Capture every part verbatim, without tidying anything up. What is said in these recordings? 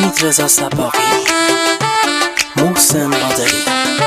حمید رضا صباغی، محسن قادری.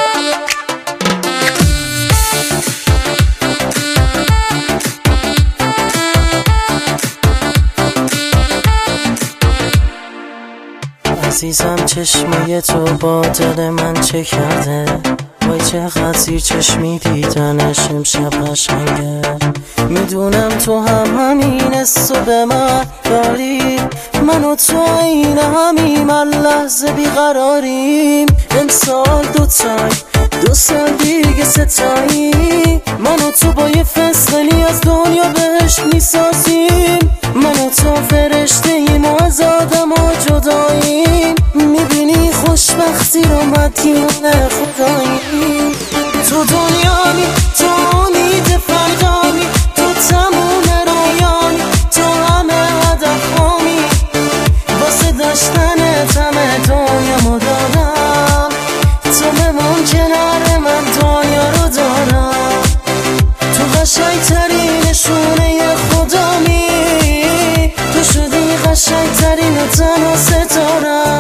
عزیزم چشمای تو با دل من چه کرده، وای چقدر زیر چشمی دیدنش امشب قشنگه. میدونم تو هم همین حسو به من داری، من و تو این همیم لحظه بیقراریم. امسال دو تای دو سال دیگه ستایی، من و تو با یه فسقلی از دنیا بهشت میسازیم. من و تو فرشته ایم و از آدم ها جداییم. میبینی خوشبختی رو مدیون خداییم. تو دنیامی، تو امید فردامی، تو تموم رویانی، تو همه هدف هامی. واسه داشتن همه دنیامو دارم، تو بمون کنار من دنیا رو دارم. تو قشنگ ترین نشونه خدامی، تو شدی قشنگ ترین و تنها ستارم.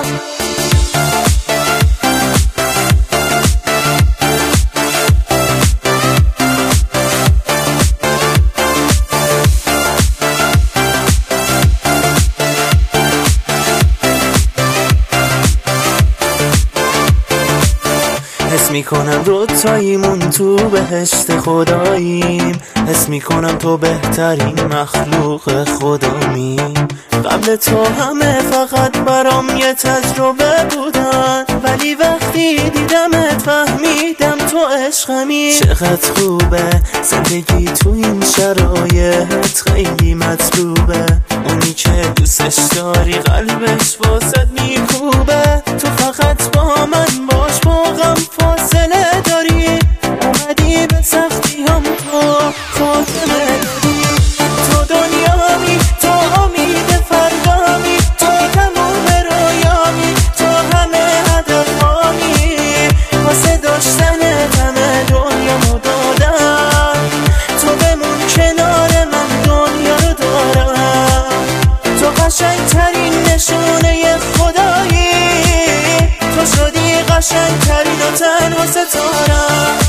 حس میکنم دوتاییمون تو بهشت خداییم. حس میکنم تو بهترین مخلوق خدامی. قبل تو همه فقط برام یه تجربه بودن، ولی وقتی دیدمت فهمیدم تو عشقمی. چقدر خوبه زندگی تو این شرایط، خیلی مطلوبه. اونی که دوستش داری قلبش واسد میکوبه. تو فقط با من باش، با غم فاصله داری. اومدی به سختی هم تو خاتمه داری. تو دنیامی، تو امید فردامی، تو تموم رویامی، تو همه هدف هامی. واسه داشتن همه دنیامو دادم، تو بمون کنار من دنیا رو دارم. تو قشنگ ترین نشونه خدایی، تو شدی قشنگ ترین و تنها ستارم.